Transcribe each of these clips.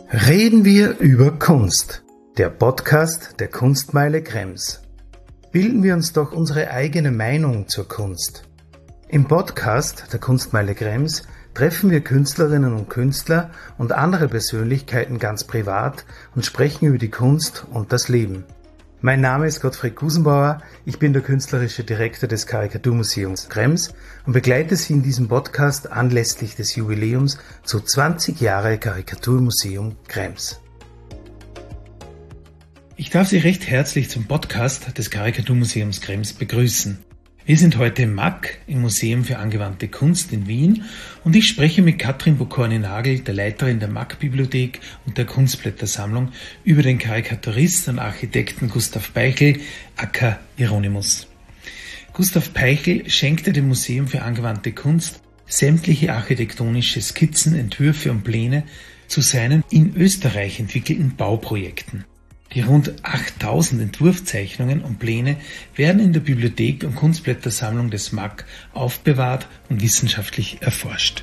Reden wir über Kunst, der Podcast der Kunstmeile Krems. Bilden wir uns doch unsere eigene Meinung zur Kunst. Im Podcast der Kunstmeile Krems treffen wir Künstlerinnen und Künstler und andere Persönlichkeiten ganz privat und sprechen über die Kunst und das Leben. Mein Name ist Gottfried Gusenbauer, ich bin der künstlerische Direktor des Karikaturmuseums Krems und begleite Sie in diesem Podcast anlässlich des Jubiläums zu 20 Jahre Karikaturmuseum Krems. Ich darf Sie recht herzlich zum Podcast des Karikaturmuseums Krems begrüßen. Wir sind heute im MAK, im Museum für angewandte Kunst in Wien, und ich spreche mit Katrin Bokorny-Nagel, der Leiterin der MAK-Bibliothek und der Kunstblättersammlung, über den Karikaturist und Architekten Gustav Peichel, aka Hieronymus. Gustav Peichel schenkte dem Museum für angewandte Kunst sämtliche architektonische Skizzen, Entwürfe und Pläne zu seinen in Österreich entwickelten Bauprojekten. Die rund 8000 Entwurfszeichnungen und Pläne werden in der Bibliothek und Kunstblättersammlung des MAK aufbewahrt und wissenschaftlich erforscht.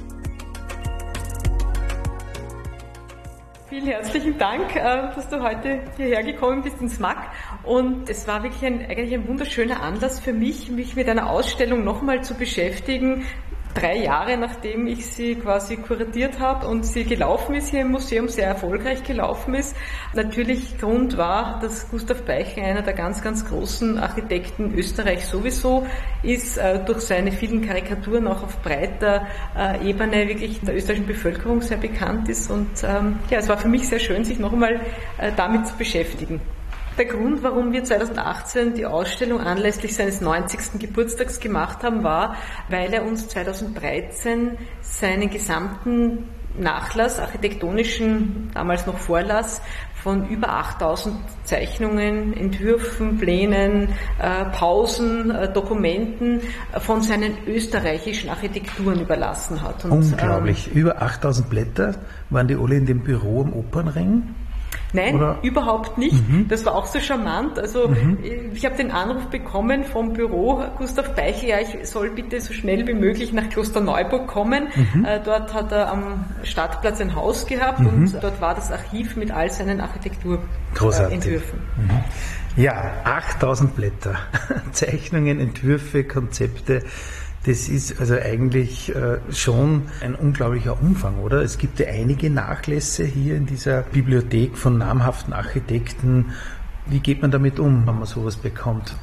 Vielen herzlichen Dank, dass du heute hierher gekommen bist ins MAK. Und es war wirklich eigentlich ein wunderschöner Anlass für mich mit einer Ausstellung nochmal zu beschäftigen. 3 Jahre nachdem ich sie quasi kuratiert habe und sie gelaufen ist hier im Museum, sehr erfolgreich gelaufen ist. Natürlich Grund war, dass Gustav Peichel einer der ganz, ganz großen Architekten Österreichs sowieso ist, durch seine vielen Karikaturen auch auf breiter Ebene wirklich in der österreichischen Bevölkerung sehr bekannt ist. Und es war für mich sehr schön, sich noch einmal damit zu beschäftigen. Der Grund, warum wir 2018 die Ausstellung anlässlich seines 90. Geburtstags gemacht haben, war, weil er uns 2013 seinen gesamten Nachlass, architektonischen, damals noch Vorlass, von über 8000 Zeichnungen, Entwürfen, Plänen, Pausen, Dokumenten von seinen österreichischen Architekturen überlassen hat. Und, unglaublich, über 8000 Blätter, waren die alle in dem Büro am Opernring? Nein, oder? Überhaupt nicht. Das war auch so charmant. Also ich habe den Anruf bekommen vom Büro, Gustav Peichel, ja, ich soll bitte so schnell wie möglich nach Klosterneuburg kommen. Dort hat er am Stadtplatz ein Haus gehabt und dort war das Archiv mit all seinen Architekturentwürfen. Ja, 8000 Blätter, Zeichnungen, Entwürfe, Konzepte. Das ist also eigentlich schon ein unglaublicher Umfang, oder? Es gibt ja einige Nachlässe hier in dieser Bibliothek von namhaften Architekten. Wie geht man damit um, wenn man sowas bekommt?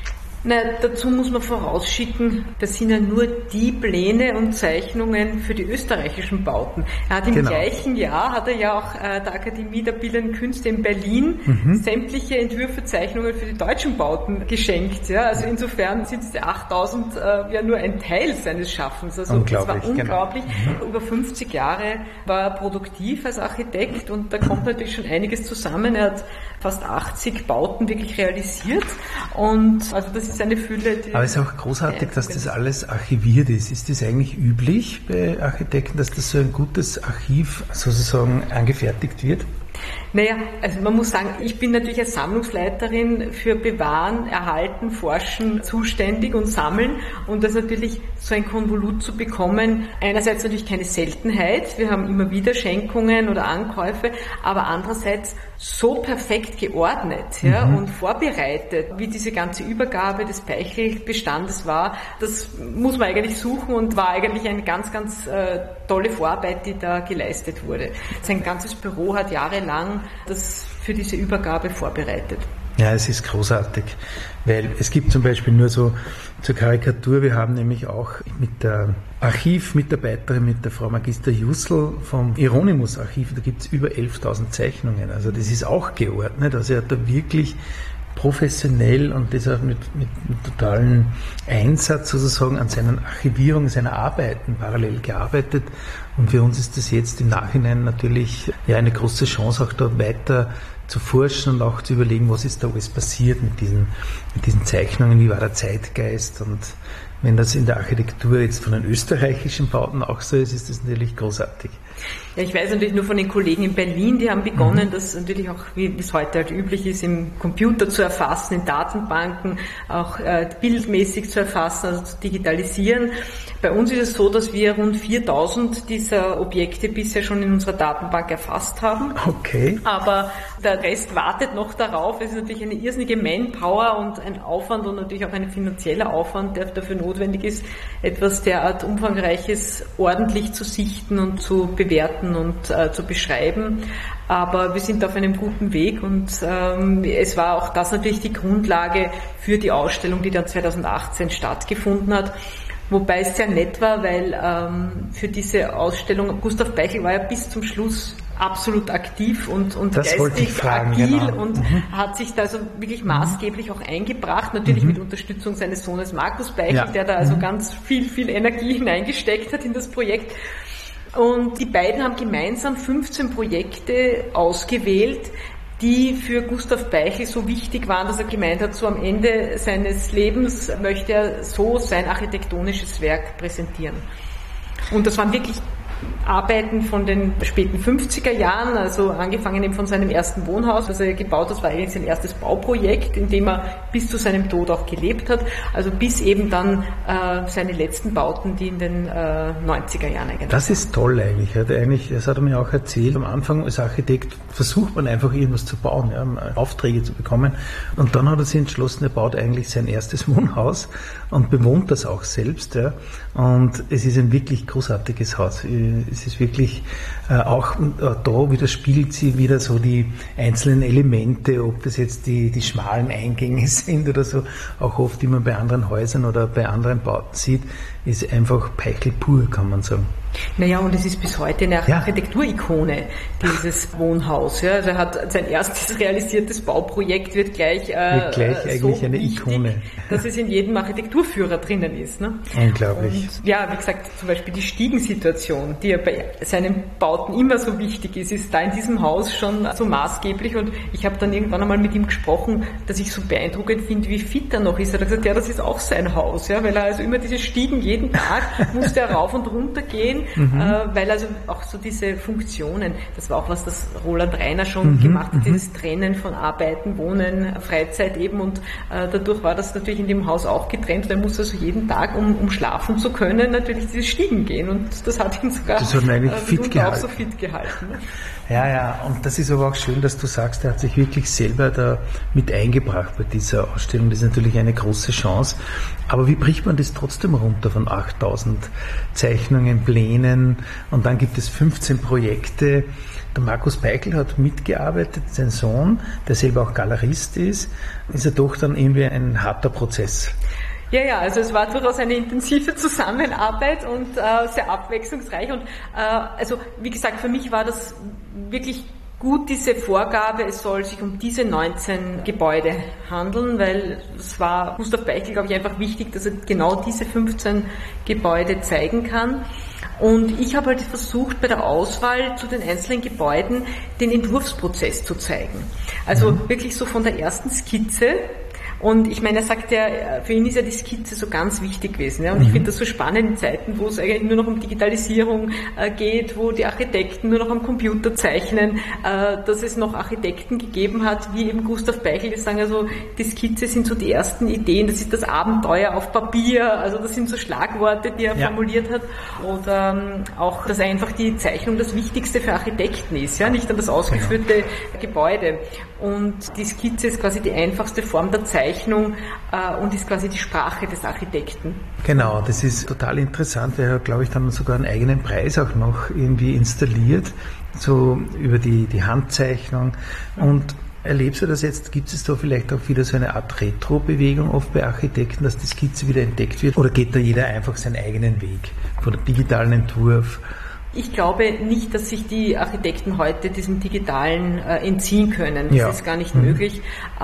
Dazu muss man vorausschicken, das sind ja nur die Pläne und Zeichnungen für die österreichischen Bauten. Er hat im gleichen Jahr, hat er ja auch der Akademie der Bildenden Künste in Berlin sämtliche Entwürfe, Zeichnungen für die deutschen Bauten geschenkt. Ja? Also insofern sind diese 8000 ja nur ein Teil seines Schaffens. Also es war unglaublich. Genau. Über 50 Jahre war er produktiv als Architekt und da kommt natürlich schon einiges zusammen. Er hat fast 80 Bauten wirklich realisiert und also das ist eine Fülle. Aber es ist auch großartig, dass das alles archiviert ist. Ist das eigentlich üblich bei Architekten, dass das so ein gutes Archiv sozusagen angefertigt wird? Also man muss sagen, ich bin natürlich als Sammlungsleiterin für Bewahren, Erhalten, Forschen zuständig und Sammeln und das natürlich so ein Konvolut zu bekommen, einerseits natürlich keine Seltenheit, wir haben immer wieder Schenkungen oder Ankäufe, aber andererseits so perfekt geordnet und vorbereitet, wie diese ganze Übergabe des Peichel-Bestandes war, das muss man eigentlich suchen und war eigentlich eine ganz, ganz tolle Vorarbeit, die da geleistet wurde. Sein ganzes Büro hat jahrelang das für diese Übergabe vorbereitet. Ja, es ist großartig, weil es gibt zum Beispiel nur so zur Karikatur, wir haben nämlich auch mit der Archivmitarbeiterin, mit der Frau Magister Jussel vom Hieronymus-Archiv, da gibt es über 11.000 Zeichnungen, also das ist auch geordnet, also er hat da wirklich professionell und das auch mit totalen Einsatz sozusagen an seinen Archivierungen seiner Arbeiten parallel gearbeitet und für uns ist das jetzt im Nachhinein natürlich ja eine große Chance, auch da weiter zu forschen und auch zu überlegen, was ist da alles passiert mit diesen Zeichnungen, wie war der Zeitgeist und Wenn das in der Architektur jetzt von den österreichischen Bauten auch so ist, ist das natürlich großartig. Ja, ich weiß natürlich nur von den Kollegen in Berlin, die haben begonnen, das natürlich auch, wie es heute halt üblich ist, im Computer zu erfassen, in Datenbanken, auch bildmäßig zu erfassen, also zu digitalisieren. Bei uns ist es so, dass wir rund 4000 dieser Objekte bisher schon in unserer Datenbank erfasst haben. Okay. Aber der Rest wartet noch darauf. Es ist natürlich eine irrsinnige Manpower und ein Aufwand und natürlich auch ein finanzieller Aufwand, der dafür notwendig ist, etwas derart Umfangreiches ordentlich zu sichten und zu bewerten und zu beschreiben. Aber wir sind auf einem guten Weg und es war auch das natürlich die Grundlage für die Ausstellung, die dann 2018 stattgefunden hat. Wobei es sehr nett war, weil für diese Ausstellung, Gustav Beichel war ja bis zum Schluss absolut aktiv und geistig agil, genau. Und hat sich da also wirklich maßgeblich auch eingebracht, natürlich mit Unterstützung seines Sohnes Markus Beichel, der da also ganz viel Energie hineingesteckt hat in das Projekt. Und die beiden haben gemeinsam 15 Projekte ausgewählt, die für Gustav Beichel so wichtig waren, dass er gemeint hat, so am Ende seines Lebens möchte er so sein architektonisches Werk präsentieren. Und das waren wirklich Arbeiten von den späten 50er Jahren, also angefangen eben von seinem ersten Wohnhaus, was er gebaut hat, das war eigentlich sein erstes Bauprojekt, in dem er bis zu seinem Tod auch gelebt hat, also bis eben dann seine letzten Bauten, die in den 90er Jahren eigentlich. Das ist toll eigentlich. Das hat er mir auch erzählt. Am Anfang als Architekt versucht man einfach irgendwas zu bauen, Aufträge zu bekommen, und dann hat er sich entschlossen, er baut eigentlich sein erstes Wohnhaus und bewohnt das auch selbst. Ja. Und es ist ein wirklich großartiges Haus. Es ist wirklich auch da widerspiegelt sie wieder so die einzelnen Elemente, ob das jetzt die schmalen Eingänge sind oder so, auch oft, die man bei anderen Häusern oder bei anderen Bauten sieht, ist einfach Beichel pur, kann man sagen. Naja, und es ist bis heute eine Architekturikone, dieses Wohnhaus. Ja. Also er hat sein erstes realisiertes Bauprojekt wird gleich eigentlich so eine wichtig, Ikone, dass es in jedem Architekturführer drinnen ist. Ne? Unglaublich. Und ja, wie gesagt, zum Beispiel die Stiegensituation, die ja bei seinen Bauten immer so wichtig ist da in diesem Haus schon so maßgeblich. Und ich habe dann irgendwann einmal mit ihm gesprochen, dass ich so beeindruckend finde, wie fit er noch ist. Er hat gesagt, ja, das ist auch sein Haus, ja, weil er also immer diese Stiegen jeden Tag musste er rauf und runter gehen. Weil also auch so diese Funktionen, das war auch was, das Roland Reiner schon gemacht hat, dieses Trennen von Arbeiten, Wohnen, Freizeit eben, und dadurch war das natürlich in dem Haus auch getrennt, weil er musste also jeden Tag, um schlafen zu können, natürlich diese Stiegen gehen, und das hat ihn sogar auch so fit gehalten. Ne? Ja, und das ist aber auch schön, dass du sagst, er hat sich wirklich selber da mit eingebracht bei dieser Ausstellung. Das ist natürlich eine große Chance. Aber wie bricht man das trotzdem runter von 8000 Zeichnungen, Plänen, und dann gibt es 15 Projekte. Der Markus Beichel hat mitgearbeitet, sein Sohn, der selber auch Galerist ist ja doch dann irgendwie ein harter Prozess. Ja, also es war durchaus eine intensive Zusammenarbeit und sehr abwechslungsreich, und also wie gesagt, für mich war das wirklich gut, diese Vorgabe, es soll sich um diese 19 Gebäude handeln, weil es war Gustav Beichel, glaube ich, einfach wichtig, dass er genau diese 15 Gebäude zeigen kann. Und ich habe halt versucht, bei der Auswahl zu den einzelnen Gebäuden den Entwurfsprozess zu zeigen. Also wirklich so von der ersten Skizze. Und ich meine, er sagt ja, für ihn ist ja die Skizze so ganz wichtig gewesen. Ja? Und ich finde das so spannend in Zeiten, wo es eigentlich nur noch um Digitalisierung geht, wo die Architekten nur noch am Computer zeichnen, dass es noch Architekten gegeben hat, wie eben Gustav Beichel, die sagen, also die Skizze sind so die ersten Ideen, das ist das Abenteuer auf Papier, also das sind so Schlagworte, die er formuliert hat. Oder auch, dass einfach die Zeichnung das Wichtigste für Architekten ist, ja, nicht dann das ausgeführte Gebäude. Und die Skizze ist quasi die einfachste Form der Zeichnung und ist quasi die Sprache des Architekten. Genau, das ist total interessant, weil er, glaube ich, dann sogar einen eigenen Preis auch noch irgendwie installiert, so über die Handzeichnung. Und erlebst du das jetzt, gibt es da vielleicht auch wieder so eine Art Retro-Bewegung oft bei Architekten, dass die Skizze wieder entdeckt wird? Oder geht da jeder einfach seinen eigenen Weg, von der digitalen Entwurf Ich glaube nicht, dass sich die Architekten heute diesem Digitalen entziehen können. Das ist gar nicht möglich.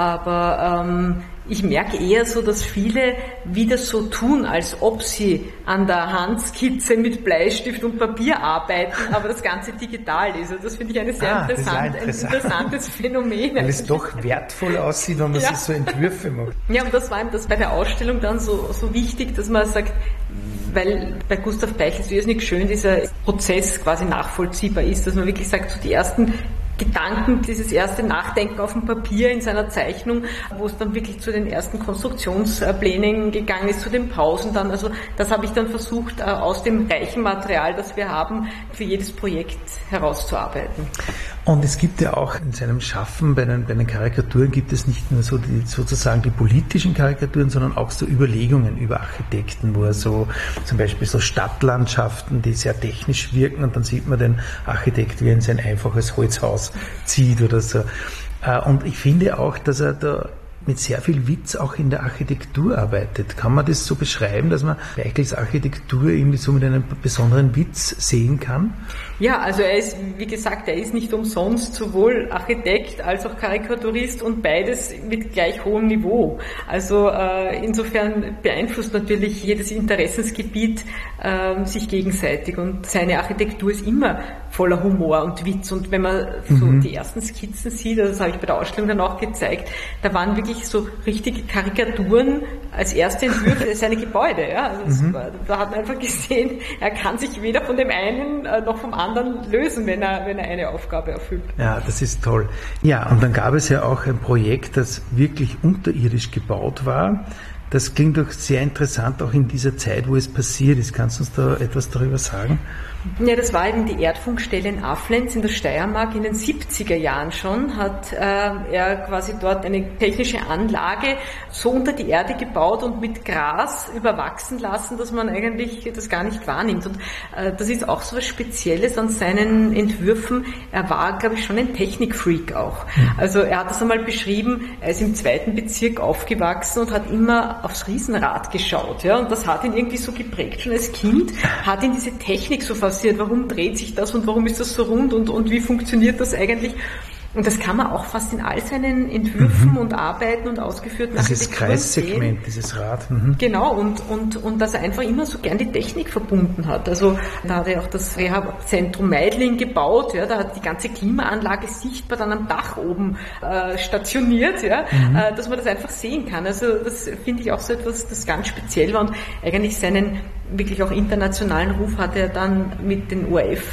Aber ich merke eher so, dass viele wieder so tun, als ob sie an der Handskizze mit Bleistift und Papier arbeiten, aber das Ganze digital ist. Und das finde ich ein interessantes Phänomen. Weil es doch wertvoll aussieht, wenn man sich so Entwürfe macht. Ja, und das war ihm das bei der Ausstellung dann so wichtig, dass man sagt, weil bei Gustav Peichel ist irrsinnig schön dieser Prozess quasi nachvollziehbar ist, dass man wirklich sagt, so die ersten Gedanken, dieses erste Nachdenken auf dem Papier in seiner Zeichnung, wo es dann wirklich zu den ersten Konstruktionsplänen gegangen ist, zu den Pausen dann. Also das habe ich dann versucht, aus dem reichen Material, das wir haben, für jedes Projekt herauszuarbeiten. Und es gibt ja auch in seinem Schaffen, bei den Karikaturen gibt es nicht nur so sozusagen die politischen Karikaturen, sondern auch so Überlegungen über Architekten, wo er so zum Beispiel so Stadtlandschaften, die sehr technisch wirken, und dann sieht man den Architekt, wie er in sein einfaches Holzhaus zieht oder so. Und ich finde auch, dass er da mit sehr viel Witz auch in der Architektur arbeitet. Kann man das so beschreiben, dass man Peichels Architektur irgendwie so mit einem besonderen Witz sehen kann? Ja, also er ist, wie gesagt, er ist nicht umsonst sowohl Architekt als auch Karikaturist und beides mit gleich hohem Niveau. Also insofern beeinflusst natürlich jedes Interessensgebiet sich gegenseitig, und seine Architektur ist immer voller Humor und Witz. Und wenn man so die ersten Skizzen sieht, also das habe ich bei der Ausstellung dann auch gezeigt, da waren wirklich so richtige Karikaturen als erste Entwürfe seine Gebäude. Ja? Also da hat man einfach gesehen, er kann sich weder von dem einen noch vom anderen lösen, wenn er eine Aufgabe erfüllt. Ja, das ist toll. Ja, und dann gab es ja auch ein Projekt, das wirklich unterirdisch gebaut war. Das klingt doch sehr interessant, auch in dieser Zeit, wo es passiert ist. Kannst du uns da etwas darüber sagen? Ja, das war eben die Erdfunkstelle in Aflenz in der Steiermark. In den 70er Jahren schon hat er quasi dort eine technische Anlage so unter die Erde gebaut und mit Gras überwachsen lassen, dass man eigentlich das gar nicht wahrnimmt. Und das ist auch so was Spezielles an seinen Entwürfen. Er war, glaube ich, schon ein Technikfreak auch. Also er hat das einmal beschrieben, er ist im 2. Bezirk aufgewachsen und hat immer aufs Riesenrad geschaut. Ja? Und das hat ihn irgendwie so geprägt. Schon als Kind hat ihn diese Technik so fasziniert. Warum dreht sich das und warum ist das so rund und wie funktioniert das eigentlich? Und das kann man auch fast in all seinen Entwürfen und Arbeiten und ausgeführten Architekturen sehen. Dieses Kreissegment, dieses Rad. Genau, und dass er einfach immer so gern die Technik verbunden hat. Also da hat er auch das Reha-Zentrum Meidling gebaut, ja, da hat die ganze Klimaanlage sichtbar dann am Dach oben stationiert, ja, dass man das einfach sehen kann. Also das finde ich auch so etwas, das ganz speziell war, und eigentlich seinen wirklich auch internationalen Ruf hat er dann mit den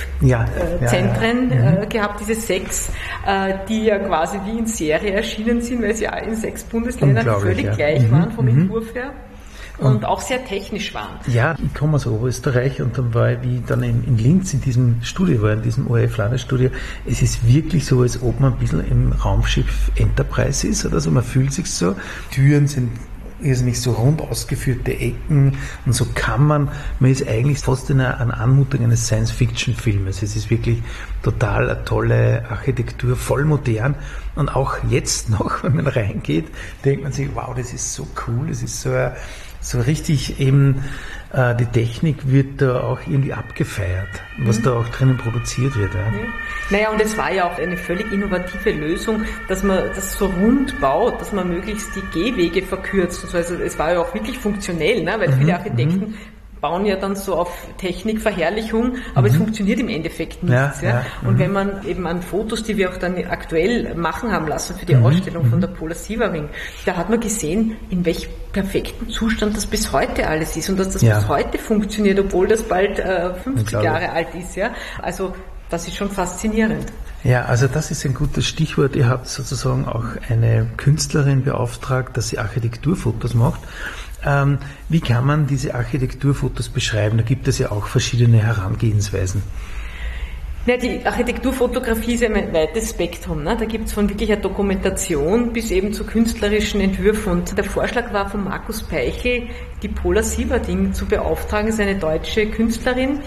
ORF-Zentren gehabt, diese 6, die ja quasi wie in Serie erschienen sind, weil sie in 6 Bundesländern völlig gleich waren vom Entwurf her. Und auch sehr technisch waren. Ja, ich komme aus Oberösterreich, und dann war ich, wie ich dann in Linz in diesem Studio war, in diesem ORF-Landesstudio. Es ist wirklich so, als ob man ein bisschen im Raumschiff Enterprise ist oder so. Man fühlt sich so. Türen sind irrsinnig so rund ausgeführte Ecken und so Kammern. Man ist eigentlich fast in einer Anmutung eines Science-Fiction-Filmes. Es ist wirklich total eine tolle Architektur, voll modern. Und auch jetzt noch, wenn man reingeht, denkt man sich, wow, das ist so cool, das ist so richtig eben, die Technik wird da auch irgendwie abgefeiert, was da auch drinnen produziert wird. Ja. Naja, und es war ja auch eine völlig innovative Lösung, dass man das so rund baut, dass man möglichst die Gehwege verkürzt. Also es war ja auch wirklich funktionell, ne? Weil viele Architekten bauen ja dann so auf Technikverherrlichung, aber es funktioniert im Endeffekt nichts. Ja. Und wenn man eben an Fotos, die wir auch dann aktuell machen haben lassen für die Ausstellung von der Pola Sievering, da hat man gesehen, in welchem perfekten Zustand das bis heute alles ist und dass das bis heute funktioniert, obwohl das bald 50 Jahre alt ist. Ja. Also das ist schon faszinierend. Ja, also das ist ein gutes Stichwort. Ihr habt sozusagen auch eine Künstlerin beauftragt, dass sie Architekturfotos macht. Wie kann man diese Architekturfotos beschreiben? Da gibt es ja auch verschiedene Herangehensweisen. Ja, die Architekturfotografie ist ein weites Spektrum. Ne? Da gibt es von wirklicher Dokumentation bis eben zu künstlerischen Entwürfen. Und der Vorschlag war von Markus Peichel, die Pola Sievering zu beauftragen, ist eine deutsche Künstlerin,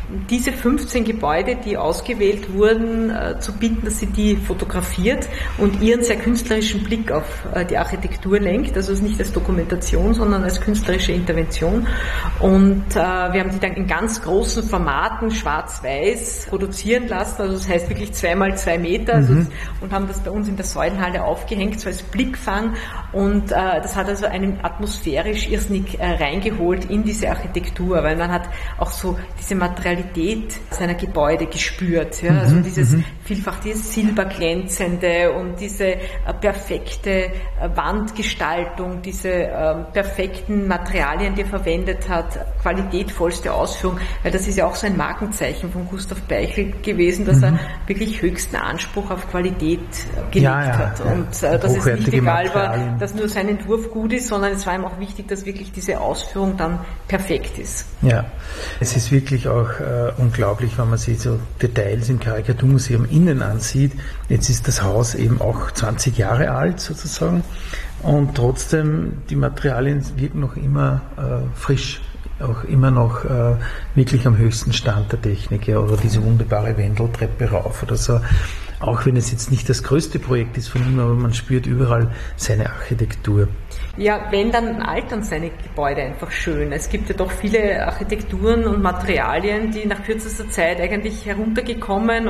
diese 15 Gebäude, die ausgewählt wurden, zu bitten, dass sie die fotografiert und ihren sehr künstlerischen Blick auf die Architektur lenkt, also nicht als Dokumentation, sondern als künstlerische Intervention. Und wir haben die dann in ganz großen Formaten, schwarz-weiß, produzieren lassen, also das heißt wirklich 2x2 Meter, also und haben das bei uns in der Säulenhalle aufgehängt, so als Blickfang, und das hat also einen atmosphärisch irrsinnig reingeholt in diese Architektur, weil man hat auch so diese Materialität seiner Gebäude gespürt, ja, also dieses vielfach dieses Silberglänzende und diese perfekte Wandgestaltung, diese perfekten Materialien, die er verwendet hat, qualitätvollste Ausführung, weil das ist ja auch so ein Markenzeichen von Gustav Beichel gewesen, dass er wirklich höchsten Anspruch auf Qualität gelegt hat. Und dass es nicht egal war, dass nur sein Entwurf gut ist, sondern es war ihm auch wichtig, dass wirklich diese Ausführung dann perfekt ist. Ja, es ist wirklich auch unglaublich, wenn man sich so Details im Karikaturmuseum innen ansieht. Jetzt ist das Haus eben auch 20 Jahre alt sozusagen und trotzdem die Materialien wirken noch immer frisch, auch immer noch wirklich am höchsten Stand der Technik, ja, oder diese wunderbare Wendeltreppe rauf oder so. Auch wenn es jetzt nicht das größte Projekt ist von ihm, aber man spürt überall seine Architektur. Ja, wenn, dann altern seine Gebäude einfach schön. Es gibt ja doch viele Architekturen und Materialien, die nach kürzester Zeit eigentlich heruntergekommen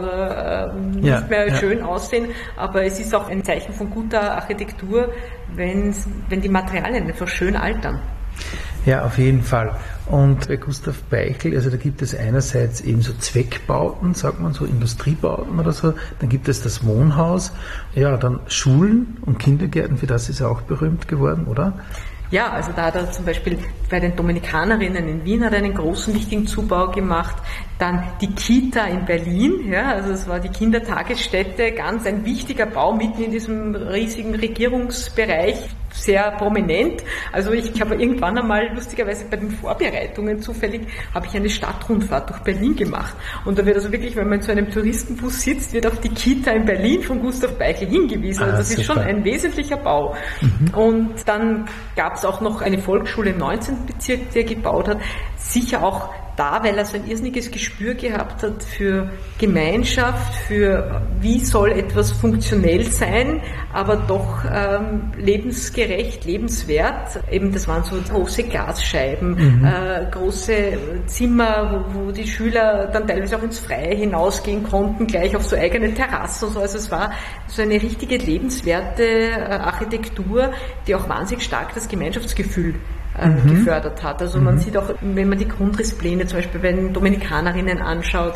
oder nicht mehr schön aussehen. Aber es ist auch ein Zeichen von guter Architektur, wenn die Materialien einfach schön altern. Ja, auf jeden Fall. Und bei Gustav Beichel, also da gibt es einerseits eben so Zweckbauten, sagt man so, Industriebauten oder so, dann gibt es das Wohnhaus, ja, dann Schulen und Kindergärten, für das ist er auch berühmt geworden, oder? Ja, also da hat er zum Beispiel bei den Dominikanerinnen in Wien hat er einen großen, wichtigen Zubau gemacht. Dann die Kita in Berlin, ja, also es war die Kindertagesstätte, ganz ein wichtiger Bau mitten in diesem riesigen Regierungsbereich, sehr prominent. Also ich habe irgendwann einmal, lustigerweise bei den Vorbereitungen zufällig, habe ich eine Stadtrundfahrt durch Berlin gemacht. Und da wird also wirklich, wenn man in so einem Touristenbus sitzt, wird auf die Kita in Berlin von Gustav Beichel hingewiesen. Also das ist schon ein wesentlicher Bau. Und dann gab es auch noch eine Volksschule im 19. Bezirk, die er gebaut hat. Sicher auch da, weil er so ein irrsinniges Gespür gehabt hat für Gemeinschaft, für wie soll etwas funktionell sein, aber doch lebensgerecht, lebenswert. Eben, das waren so große Glasscheiben, große Zimmer, wo die Schüler dann teilweise auch ins Freie hinausgehen konnten, gleich auf so eigenen Terrassen und so. Also es war so eine richtige lebenswerte Architektur, die auch wahnsinnig stark das Gemeinschaftsgefühl gefördert hat. Also man sieht auch, wenn man die Grundrisspläne zum Beispiel bei den Dominikanerinnen anschaut,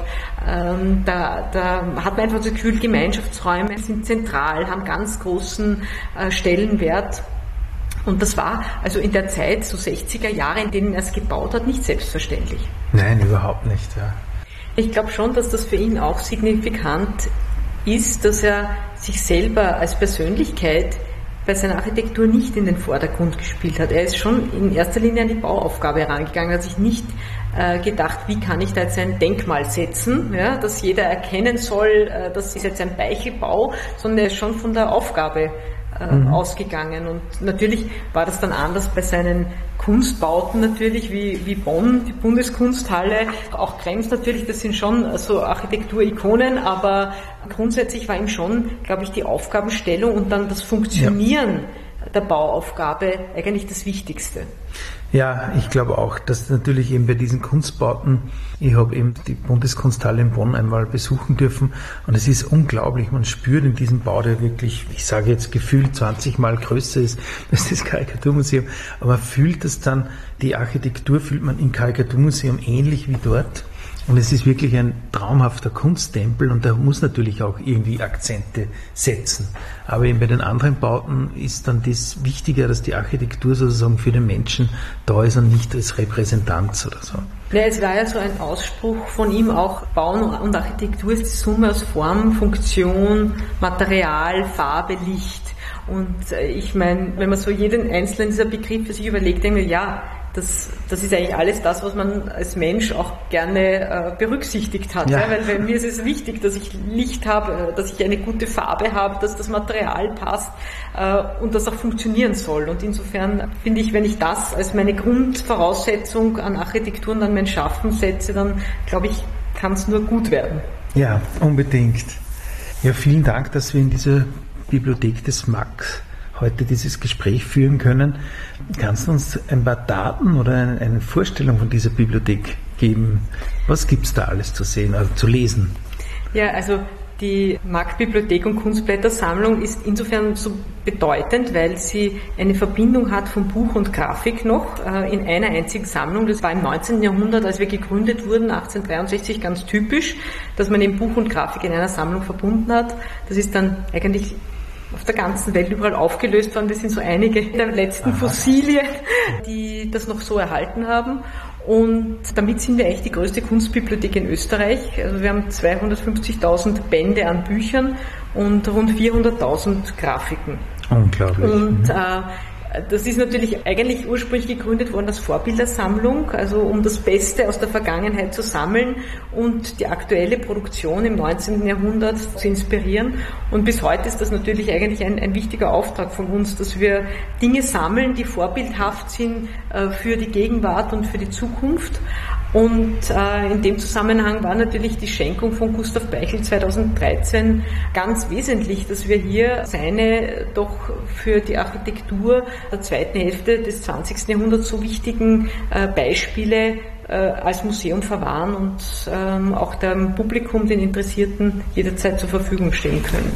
da hat man einfach das Gefühl, Gemeinschaftsräume sind zentral, haben ganz großen Stellenwert. Und das war also in der Zeit, so 60er Jahre, in denen er es gebaut hat, nicht selbstverständlich. Nein, überhaupt nicht. Ja. Ich glaube schon, dass das für ihn auch signifikant ist, dass er sich selber als Persönlichkeit bei seiner Architektur nicht in den Vordergrund gespielt hat. Er ist schon in erster Linie an die Bauaufgabe herangegangen, hat sich nicht gedacht, wie kann ich da jetzt ein Denkmal setzen, ja, dass jeder erkennen soll, das ist jetzt ein Beichelbau, sondern er ist schon von der Aufgabe ausgegangen. Und natürlich war das dann anders bei seinen Kunstbauten natürlich, wie Bonn, die Bundeskunsthalle, auch Krems natürlich, das sind schon so Architekturikonen, aber grundsätzlich war ihm schon, glaube ich, die Aufgabenstellung und dann das Funktionieren der Bauaufgabe eigentlich das Wichtigste. Ja, ich glaube auch, dass natürlich eben bei diesen Kunstbauten, ich habe eben die Bundeskunsthalle in Bonn einmal besuchen dürfen und es ist unglaublich, man spürt in diesem Bau, der wirklich, ich sage jetzt gefühlt 20 Mal größer ist als das Karikaturmuseum, aber man fühlt das dann, die Architektur fühlt man im Karikaturmuseum ähnlich wie dort. Und es ist wirklich ein traumhafter Kunsttempel und der muss natürlich auch irgendwie Akzente setzen. Aber eben bei den anderen Bauten ist dann das wichtiger, dass die Architektur sozusagen für den Menschen da ist und nicht als Repräsentanz oder so. Ja, es war ja so ein Ausspruch von ihm auch, Bauen und Architektur ist die Summe aus Form, Funktion, Material, Farbe, Licht. Und ich meine, wenn man so jeden einzelnen dieser Begriffe sich überlegt, denkt man, ja, das ist eigentlich alles das, was man als Mensch auch gerne berücksichtigt hat. Ja. Ja? Weil mir ist es wichtig, dass ich Licht habe, dass ich eine gute Farbe habe, dass das Material passt und das auch funktionieren soll. Und insofern finde ich, wenn ich das als meine Grundvoraussetzung an Architektur und an mein Schaffen setze, dann glaube ich, kann es nur gut werden. Ja, unbedingt. Ja, vielen Dank, dass wir in dieser Bibliothek des MAK heute dieses Gespräch führen können. Kannst du uns ein paar Daten oder eine Vorstellung von dieser Bibliothek geben? Was gibt es da alles zu sehen, also zu lesen? Ja, also die MAK-Bibliothek und Kunstblättersammlung ist insofern so bedeutend, weil sie eine Verbindung hat von Buch und Grafik noch in einer einzigen Sammlung. Das war im 19. Jahrhundert, als wir gegründet wurden, 1863, ganz typisch, dass man eben Buch und Grafik in einer Sammlung verbunden hat. Das ist dann eigentlich auf der ganzen Welt überall aufgelöst worden. Das sind so einige der letzten Fossilien, die das noch so erhalten haben. Und damit sind wir eigentlich die größte Kunstbibliothek in Österreich. Also wir haben 250.000 Bände an Büchern und rund 400.000 Grafiken. Unglaublich. Und das ist natürlich eigentlich ursprünglich gegründet worden als Vorbildersammlung, also um das Beste aus der Vergangenheit zu sammeln und die aktuelle Produktion im 19. Jahrhundert zu inspirieren. Und bis heute ist das natürlich eigentlich ein wichtiger Auftrag von uns, dass wir Dinge sammeln, die vorbildhaft sind für die Gegenwart und für die Zukunft. Und in dem Zusammenhang war natürlich die Schenkung von Gustav Beichel 2013 ganz wesentlich, dass wir hier seine doch für die Architektur der zweiten Hälfte des 20. Jahrhunderts so wichtigen Beispiele als Museum verwahren und auch dem Publikum, den Interessierten, jederzeit zur Verfügung stellen können.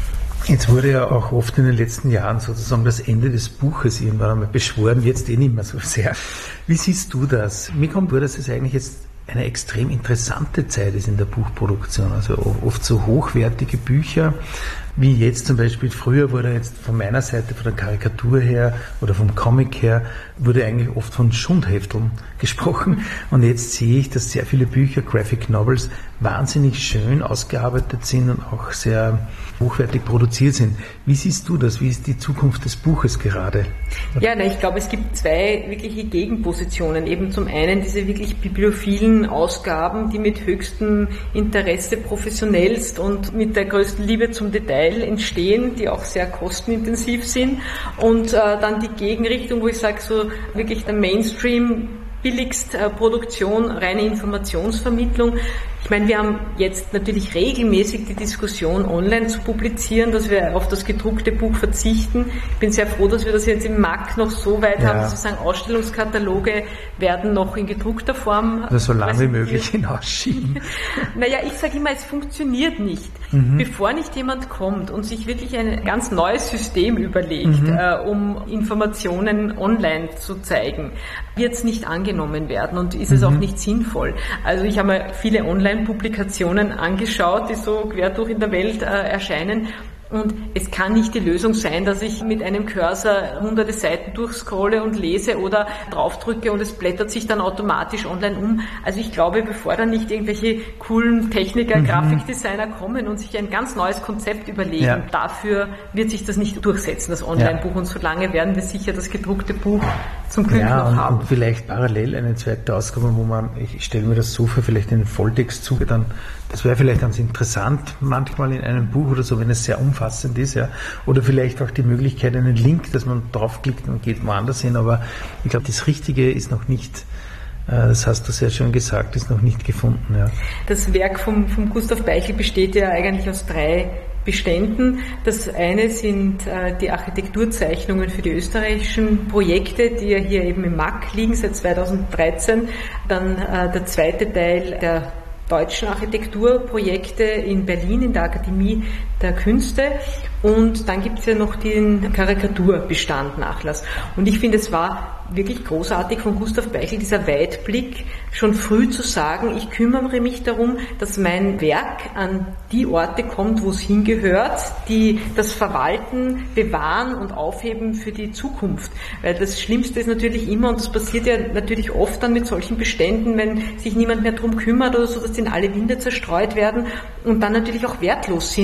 Jetzt wurde ja auch oft in den letzten Jahren sozusagen das Ende des Buches irgendwann einmal beschworen, jetzt nicht mehr so sehr. Wie siehst du das? Mir kommt vor, dass es eigentlich jetzt eine extrem interessante Zeit ist in der Buchproduktion. Also oft so hochwertige Bücher, wie jetzt zum Beispiel, früher wurde jetzt von meiner Seite, von der Karikatur her oder vom Comic her, wurde eigentlich oft von Schundhefteln gesprochen. Und jetzt sehe ich, dass sehr viele Bücher, Graphic Novels, wahnsinnig schön ausgearbeitet sind und auch sehr hochwertig produziert sind. Wie siehst du das? Wie ist die Zukunft des Buches gerade? Ja, ich glaube, es gibt zwei wirkliche Gegenpositionen. Eben zum einen diese wirklich bibliophilen Ausgaben, die mit höchstem Interesse professionellst und mit der größten Liebe zum Detail entstehen, die auch sehr kostenintensiv sind. Und dann die Gegenrichtung, wo ich sage, so wirklich der Mainstream, billigst Produktion, reine Informationsvermittlung. Ich meine, wir haben jetzt natürlich regelmäßig die Diskussion, online zu publizieren, dass wir auf das gedruckte Buch verzichten. Ich bin sehr froh, dass wir das jetzt im MAK noch so weit haben, dass wir sagen, Ausstellungskataloge werden noch in gedruckter Form so lange wie möglich hinausschieben. Naja, ich sage immer, es funktioniert nicht. Bevor nicht jemand kommt und sich wirklich ein ganz neues System überlegt, um Informationen online zu zeigen, wird es nicht angenommen werden und ist es auch nicht sinnvoll. Also ich habe mir viele Online-Publikationen angeschaut, die so quer durch in der Welt erscheinen. Und es kann nicht die Lösung sein, dass ich mit einem Cursor hunderte Seiten durchscrolle und lese oder draufdrücke und es blättert sich dann automatisch online um. Also ich glaube, bevor dann nicht irgendwelche coolen Techniker, Grafikdesigner kommen und sich ein ganz neues Konzept überlegen, dafür wird sich das nicht durchsetzen, das Online-Buch. Und solange werden wir sicher das gedruckte Buch zum Glück noch haben. Und vielleicht parallel eine zweite Ausgabe, wo man, ich stelle mir das so für, vielleicht einen Volltext zu, dann, das wäre vielleicht ganz interessant, manchmal in einem Buch oder so, wenn es sehr umfassend ist, ja. Oder vielleicht auch die Möglichkeit, einen Link, dass man draufklickt und geht woanders hin, aber ich glaube, das Richtige ist noch nicht, das hast du sehr schön gesagt, ist noch nicht gefunden, ja. Das Werk vom Gustav Beichel besteht ja eigentlich aus 3 Beständen. Das eine sind die Architekturzeichnungen für die österreichischen Projekte, die ja hier eben im MAK liegen seit 2013. Dann der zweite Teil der deutschen Architekturprojekte in Berlin in der Akademie der Künste. Und dann gibt es ja noch den Karikaturbestand Nachlass. Und ich finde, es war wirklich großartig von Gustav Beichel, dieser Weitblick, schon früh zu sagen, ich kümmere mich darum, dass mein Werk an die Orte kommt, wo es hingehört, die das Verwalten, Bewahren und Aufheben für die Zukunft. Weil das Schlimmste ist natürlich immer, und das passiert ja natürlich oft dann mit solchen Beständen, wenn sich niemand mehr drum kümmert oder so, dass die in alle Winde zerstreut werden und dann natürlich auch wertlos sind, weil sie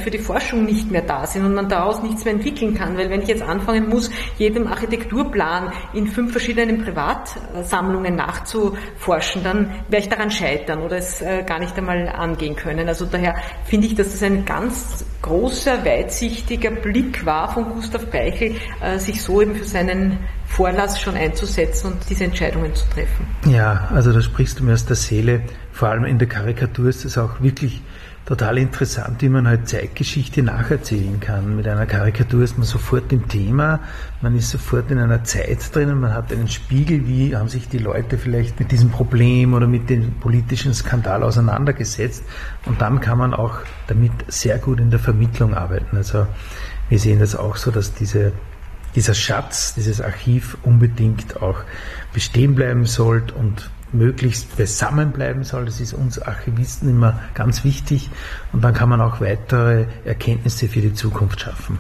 für die Forschung nicht mehr da sind und man daraus nichts mehr entwickeln kann. Weil wenn ich jetzt anfangen muss, jedem Architekturplan in 5 verschiedenen Privatsammlungen nachzuforschen, dann werde ich daran scheitern oder es gar nicht einmal angehen können. Also daher finde ich, dass das ein ganz großer, weitsichtiger Blick war von Gustav Beichel, sich so eben für seinen Vorlass schon einzusetzen und diese Entscheidungen zu treffen. Ja, also da sprichst du mir aus der Seele. Vor allem in der Karikatur ist es auch wirklich total interessant, wie man halt Zeitgeschichte nacherzählen kann. Mit einer Karikatur ist man sofort im Thema, man ist sofort in einer Zeit drinnen, man hat einen Spiegel, wie haben sich die Leute vielleicht mit diesem Problem oder mit dem politischen Skandal auseinandergesetzt, und dann kann man auch damit sehr gut in der Vermittlung arbeiten. Also wir sehen das auch so, dass dieser Schatz, dieses Archiv unbedingt auch bestehen bleiben soll und möglichst beisammen bleiben soll. Das ist uns Archivisten immer ganz wichtig, und dann kann man auch weitere Erkenntnisse für die Zukunft schaffen.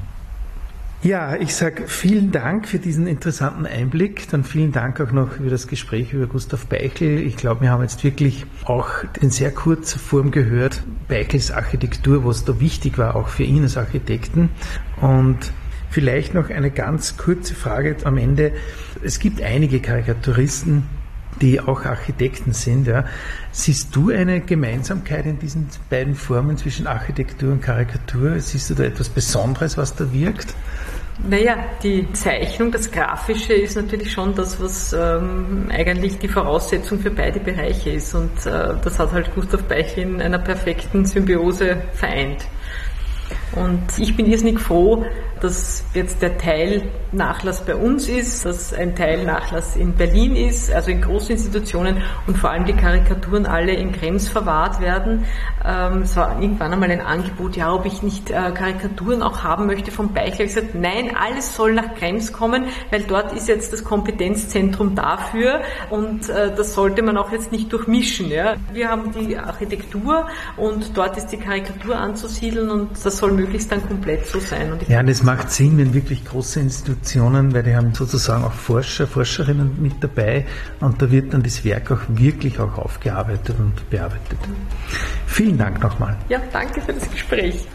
Ja, ich sage vielen Dank für diesen interessanten Einblick. Dann vielen Dank auch noch für das Gespräch über Gustav Beichel. Ich glaube, wir haben jetzt wirklich auch in sehr kurzer Form gehört, Beichels Architektur, was da wichtig war, auch für ihn als Architekten. Und vielleicht noch eine ganz kurze Frage am Ende. Es gibt einige Karikaturisten, die auch Architekten sind. Ja. Siehst du eine Gemeinsamkeit in diesen beiden Formen zwischen Architektur und Karikatur? Siehst du da etwas Besonderes, was da wirkt? Naja, die Zeichnung, das Grafische ist natürlich schon das, was eigentlich die Voraussetzung für beide Bereiche ist. Und das hat halt Gustav Beichel in einer perfekten Symbiose vereint. Und ich bin irrsinnig froh, dass jetzt der Teilnachlass bei uns ist, dass ein Teilnachlass in Berlin ist, also in großen Institutionen, und vor allem die Karikaturen alle in Krems verwahrt werden. Es war irgendwann einmal ein Angebot, ja, ob ich nicht Karikaturen auch haben möchte vom Beichel. Ich habe gesagt, nein, alles soll nach Krems kommen, weil dort ist jetzt das Kompetenzzentrum dafür, und das sollte man auch jetzt nicht durchmischen. Ja. Wir haben die Architektur und dort ist die Karikatur anzusiedeln, und das soll möglichst dann komplett so sein. Und ja, das macht Sinn, wenn wirklich große Institutionen, weil die haben sozusagen auch Forscher, Forscherinnen mit dabei, und da wird dann das Werk auch wirklich auch aufgearbeitet und bearbeitet. Vielen Dank nochmal. Ja, danke für das Gespräch.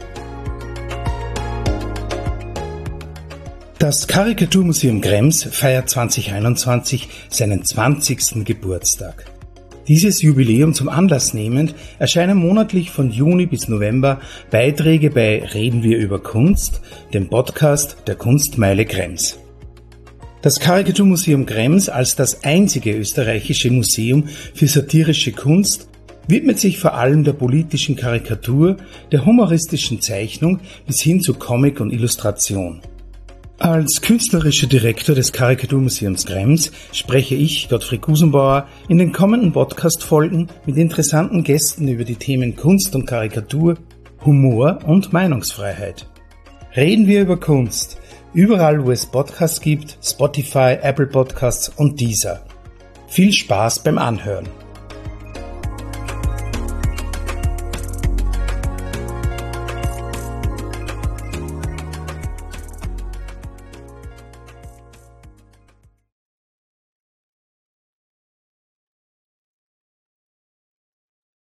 Das Karikaturmuseum Krems feiert 2021 seinen 20. Geburtstag. Dieses Jubiläum zum Anlass nehmend erscheinen monatlich von Juni bis November Beiträge bei Reden wir über Kunst, dem Podcast der Kunstmeile Krems. Das Karikaturmuseum Krems als das einzige österreichische Museum für satirische Kunst widmet sich vor allem der politischen Karikatur, der humoristischen Zeichnung bis hin zu Comic und Illustration. Als künstlerischer Direktor des Karikaturmuseums Krems spreche ich, Gottfried Gusenbauer, in den kommenden Podcast-Folgen mit interessanten Gästen über die Themen Kunst und Karikatur, Humor und Meinungsfreiheit. Reden wir über Kunst, überall wo es Podcasts gibt, Spotify, Apple Podcasts und Deezer. Viel Spaß beim Anhören.